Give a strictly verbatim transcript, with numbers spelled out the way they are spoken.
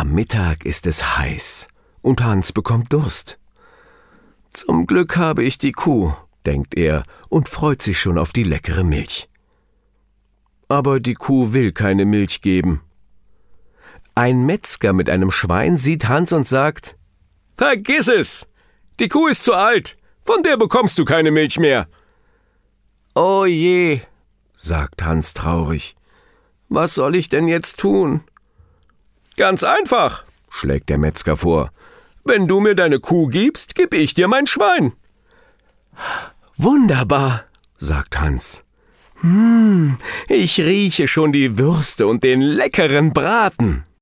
Am Mittag ist es heiß und Hans bekommt Durst. Zum Glück habe ich die Kuh, denkt er und freut sich schon auf die leckere Milch. Aber die Kuh will keine Milch geben. Ein Metzger mit einem Schwein sieht Hans und sagt: »Vergiss es! Die Kuh ist zu alt, von der bekommst du keine Milch mehr.« »Oh je«, sagt Hans traurig, »was soll ich denn jetzt tun?« »Ganz einfach«, schlägt der Metzger vor. »Wenn du mir deine Kuh gibst, geb ich dir mein Schwein.« »Wunderbar«, sagt Hans. »Hm, ich rieche schon die Würste und den leckeren Braten.«